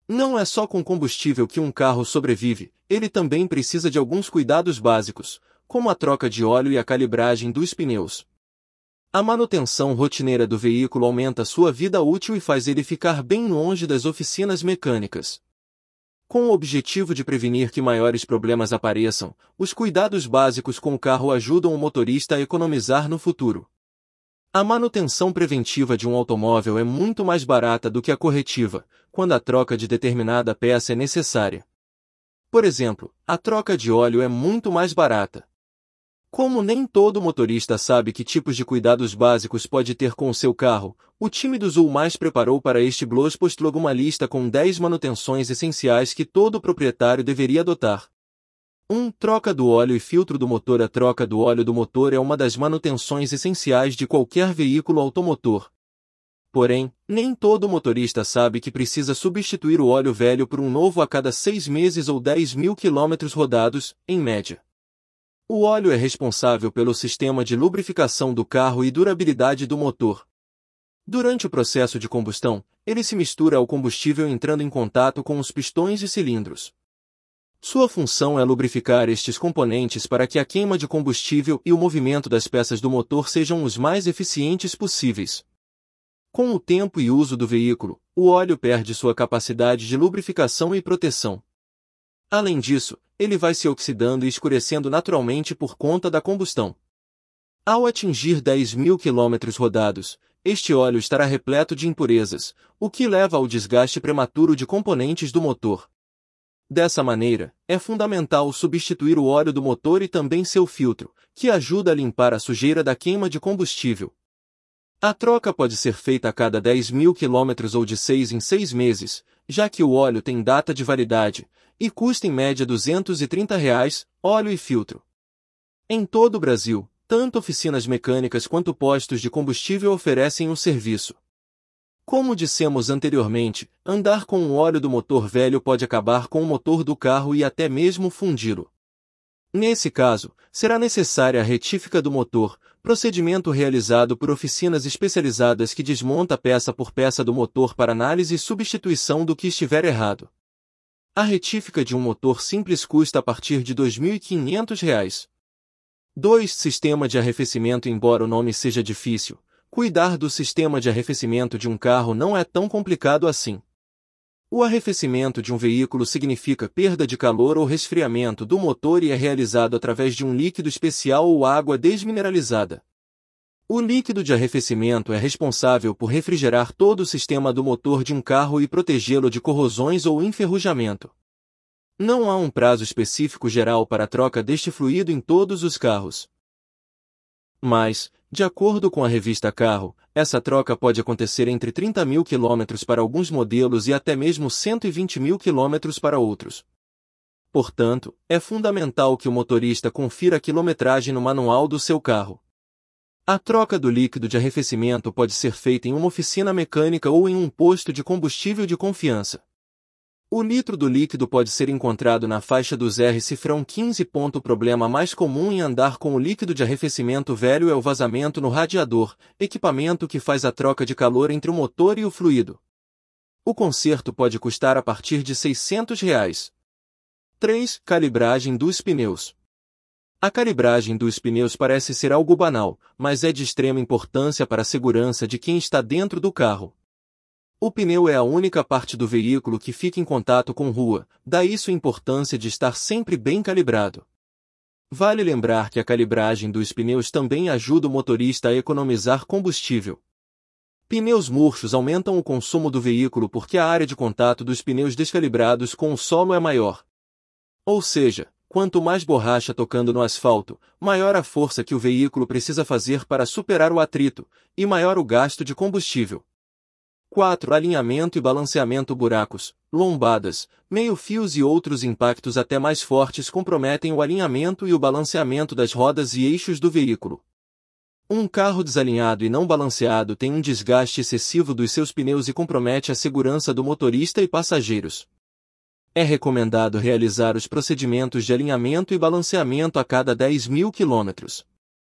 Não é só com combustível que um carro sobrevive, ele também precisa de alguns cuidados básicos, como a troca de óleo e a calibragem dos pneus. A manutenção rotineira do veículo aumenta sua vida útil e faz ele ficar bem longe das oficinas mecânicas. Com o objetivo de prevenir que maiores problemas apareçam, os cuidados básicos com o carro ajudam o motorista a economizar no futuro. A manutenção preventiva de um automóvel é muito mais barata do que a corretiva, quando a troca de determinada peça é necessária. Por exemplo, a troca de óleo é muito mais barata. Como nem todo motorista sabe que tipos de cuidados básicos pode ter com o seu carro, o time do Zulmais preparou para este blog post uma lista com 10 manutenções essenciais que todo proprietário deveria adotar. 1. Troca do óleo e filtro do motor. A troca do óleo do motor é uma das manutenções essenciais de qualquer veículo automotor. Porém, nem todo motorista sabe que precisa substituir o óleo velho por um novo a cada 6 meses ou 10.000 quilômetros rodados, em média. O óleo é responsável pelo sistema de lubrificação do carro e durabilidade do motor. Durante o processo de combustão, ele se mistura ao combustível entrando em contato com os pistões e cilindros. Sua função é lubrificar estes componentes para que a queima de combustível e o movimento das peças do motor sejam os mais eficientes possíveis. Com o tempo e uso do veículo, o óleo perde sua capacidade de lubrificação e proteção. Além disso, ele vai se oxidando e escurecendo naturalmente por conta da combustão. Ao atingir 10.000 quilômetros rodados, este óleo estará repleto de impurezas, o que leva ao desgaste prematuro de componentes do motor. Dessa maneira, é fundamental substituir o óleo do motor e também seu filtro, que ajuda a limpar a sujeira da queima de combustível. A troca pode ser feita a cada 10.000 quilômetros ou de 6 em 6 meses, já que o óleo tem data de validade, e custa em média R$ 230, óleo e filtro. Em todo o Brasil, tanto oficinas mecânicas quanto postos de combustível oferecem o serviço. Como dissemos anteriormente, andar com o óleo do motor velho pode acabar com o motor do carro e até mesmo fundi-lo. Nesse caso, será necessária a retífica do motor, procedimento realizado por oficinas especializadas que desmonta peça por peça do motor para análise e substituição do que estiver errado. A retífica de um motor simples custa a partir de R$ 2.500. 2. Sistema de arrefecimento. Embora o nome seja difícil, cuidar do sistema de arrefecimento de um carro não é tão complicado assim. O arrefecimento de um veículo significa perda de calor ou resfriamento do motor e é realizado através de um líquido especial ou água desmineralizada. O líquido de arrefecimento é responsável por refrigerar todo o sistema do motor de um carro e protegê-lo de corrosões ou enferrujamento. Não há um prazo específico geral para a troca deste fluido em todos os carros. Mas, de acordo com a revista Carro, essa troca pode acontecer entre 30.000 km para alguns modelos e até mesmo 120.000 km para outros. Portanto, é fundamental que o motorista confira a quilometragem no manual do seu carro. A troca do líquido de arrefecimento pode ser feita em uma oficina mecânica ou em um posto de combustível de confiança. O litro do líquido pode ser encontrado na faixa dos R-15. O problema mais comum em andar com o líquido de arrefecimento velho é o vazamento no radiador, equipamento que faz a troca de calor entre o motor e o fluido. O conserto pode custar a partir de R$ 600. 3. Calibragem dos pneus. A calibragem dos pneus parece ser algo banal, mas é de extrema importância para a segurança de quem está dentro do carro. O pneu é a única parte do veículo que fica em contato com rua, daí sua importância de estar sempre bem calibrado. Vale lembrar que a calibragem dos pneus também ajuda o motorista a economizar combustível. Pneus murchos aumentam o consumo do veículo porque a área de contato dos pneus descalibrados com o solo é maior. Ou seja, quanto mais borracha tocando no asfalto, maior a força que o veículo precisa fazer para superar o atrito, e maior o gasto de combustível. 4. Alinhamento e balanceamento. Buracos, lombadas, meio-fios e outros impactos até mais fortes comprometem o alinhamento e o balanceamento das rodas e eixos do veículo. Um carro desalinhado e não balanceado tem um desgaste excessivo dos seus pneus e compromete a segurança do motorista e passageiros. É recomendado realizar os procedimentos de alinhamento e balanceamento a cada 10.000 km.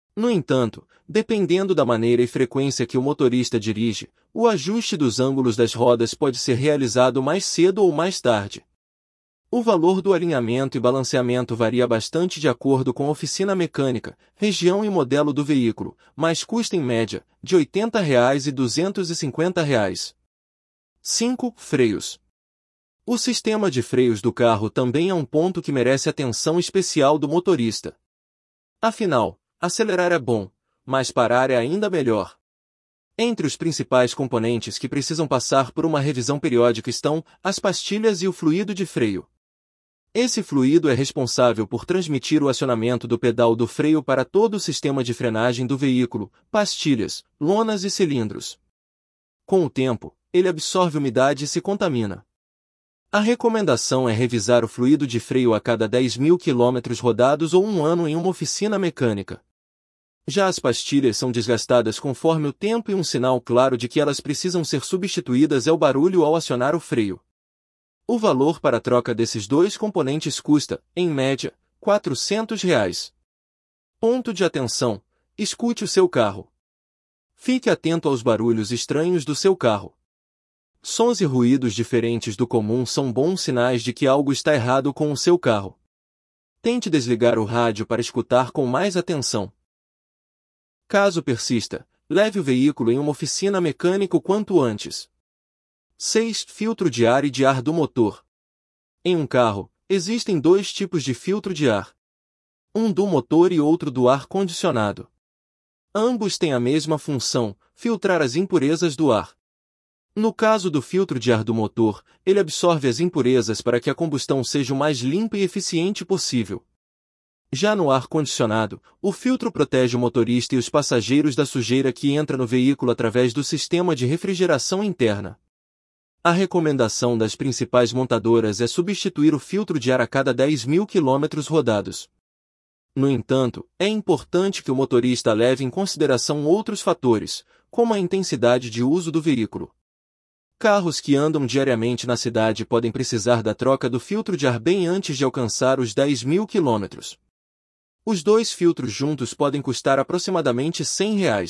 No entanto, dependendo da maneira e frequência que o motorista dirige, o ajuste dos ângulos das rodas pode ser realizado mais cedo ou mais tarde. O valor do alinhamento e balanceamento varia bastante de acordo com a oficina mecânica, região e modelo do veículo, mas custa em média, de R$ 80 e R$ 250. 5. Freios. O sistema de freios do carro também é um ponto que merece atenção especial do motorista. Afinal, acelerar é bom, mas parar é ainda melhor. Entre os principais componentes que precisam passar por uma revisão periódica estão as pastilhas e o fluido de freio. Esse fluido é responsável por transmitir o acionamento do pedal do freio para todo o sistema de frenagem do veículo, pastilhas, lonas e cilindros. Com o tempo, ele absorve umidade e se contamina. A recomendação é revisar o fluido de freio a cada 10.000 km rodados ou um ano em uma oficina mecânica. Já as pastilhas são desgastadas conforme o tempo e um sinal claro de que elas precisam ser substituídas é o barulho ao acionar o freio. O valor para a troca desses dois componentes custa, em média, R$ 400. Ponto de atenção: escute o seu carro. Fique atento aos barulhos estranhos do seu carro. Sons e ruídos diferentes do comum são bons sinais de que algo está errado com o seu carro. Tente desligar o rádio para escutar com mais atenção. Caso persista, leve o veículo em uma oficina mecânica o quanto antes. 6. Filtro de ar e de ar do motor. Em um carro, existem dois tipos de filtro de ar. Um do motor e outro do ar-condicionado. Ambos têm a mesma função, filtrar as impurezas do ar. No caso do filtro de ar do motor, ele absorve as impurezas para que a combustão seja o mais limpa e eficiente possível. Já no ar-condicionado, o filtro protege o motorista e os passageiros da sujeira que entra no veículo através do sistema de refrigeração interna. A recomendação das principais montadoras é substituir o filtro de ar a cada 10.000 km rodados. No entanto, é importante que o motorista leve em consideração outros fatores, como a intensidade de uso do veículo. Carros que andam diariamente na cidade podem precisar da troca do filtro de ar bem antes de alcançar os 10.000 km. Os dois filtros juntos podem custar aproximadamente R$ 100.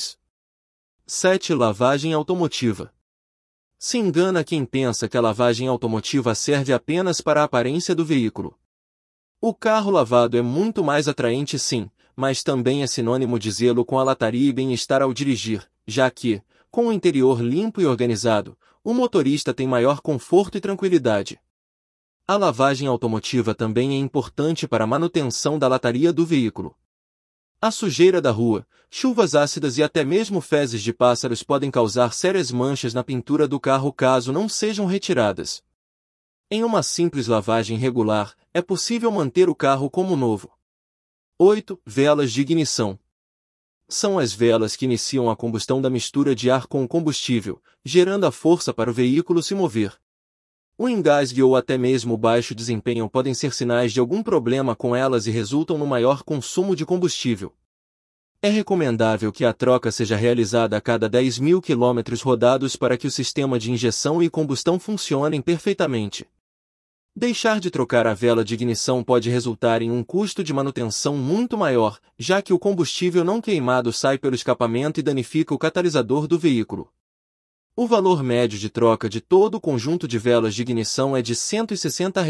7. Lavagem automotiva. Se engana quem pensa que a lavagem automotiva serve apenas para a aparência do veículo. O carro lavado é muito mais atraente sim, mas também é sinônimo de zelo com a lataria e bem-estar ao dirigir, já que, com o interior limpo e organizado, o motorista tem maior conforto e tranquilidade. A lavagem automotiva também é importante para a manutenção da lataria do veículo. A sujeira da rua, chuvas ácidas e até mesmo fezes de pássaros podem causar sérias manchas na pintura do carro caso não sejam retiradas. Em uma simples lavagem regular, é possível manter o carro como novo. 8. Velas de ignição. São as velas que iniciam a combustão da mistura de ar com o combustível, gerando a força para o veículo se mover. O engasgue ou até mesmo o baixo desempenho podem ser sinais de algum problema com elas e resultam no maior consumo de combustível. É recomendável que a troca seja realizada a cada 10.000 km rodados para que o sistema de injeção e combustão funcionem perfeitamente. Deixar de trocar a vela de ignição pode resultar em um custo de manutenção muito maior, já que o combustível não queimado sai pelo escapamento e danifica o catalisador do veículo. O valor médio de troca de todo o conjunto de velas de ignição é de R$ 160.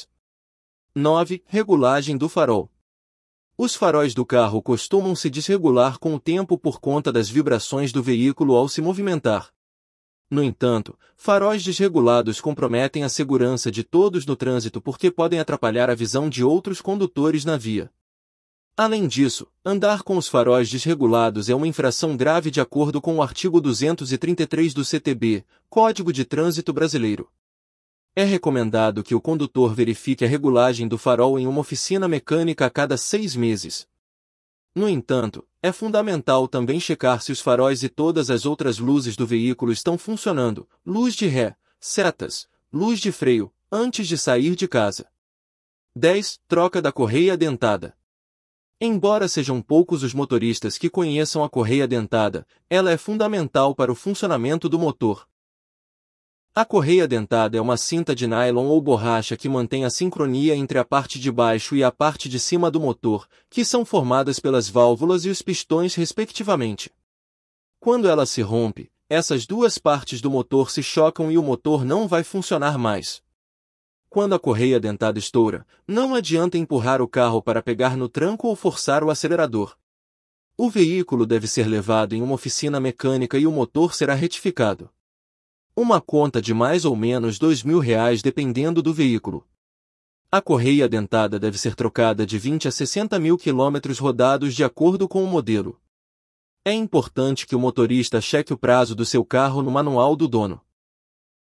9. Regulagem do farol. Os faróis do carro costumam se desregular com o tempo por conta das vibrações do veículo ao se movimentar. No entanto, faróis desregulados comprometem a segurança de todos no trânsito porque podem atrapalhar a visão de outros condutores na via. Além disso, andar com os faróis desregulados é uma infração grave de acordo com o artigo 233 do CTB, Código de Trânsito Brasileiro. É recomendado que o condutor verifique a regulagem do farol em uma oficina mecânica a cada 6 meses. No entanto, é fundamental também checar se os faróis e todas as outras luzes do veículo estão funcionando, luz de ré, setas, luz de freio, antes de sair de casa. 10. Troca da correia dentada. Embora sejam poucos os motoristas que conheçam a correia dentada, ela é fundamental para o funcionamento do motor. A correia dentada é uma cinta de nylon ou borracha que mantém a sincronia entre a parte de baixo e a parte de cima do motor, que são formadas pelas válvulas e os pistões respectivamente. Quando ela se rompe, essas duas partes do motor se chocam e o motor não vai funcionar mais. Quando a correia dentada estoura, não adianta empurrar o carro para pegar no tranco ou forçar o acelerador. O veículo deve ser levado em uma oficina mecânica e o motor será retificado. Uma conta de mais ou menos R$ 2.000 dependendo do veículo. A correia dentada deve ser trocada de 20 a 60 mil quilômetros rodados de acordo com o modelo. É importante que o motorista cheque o prazo do seu carro no manual do dono.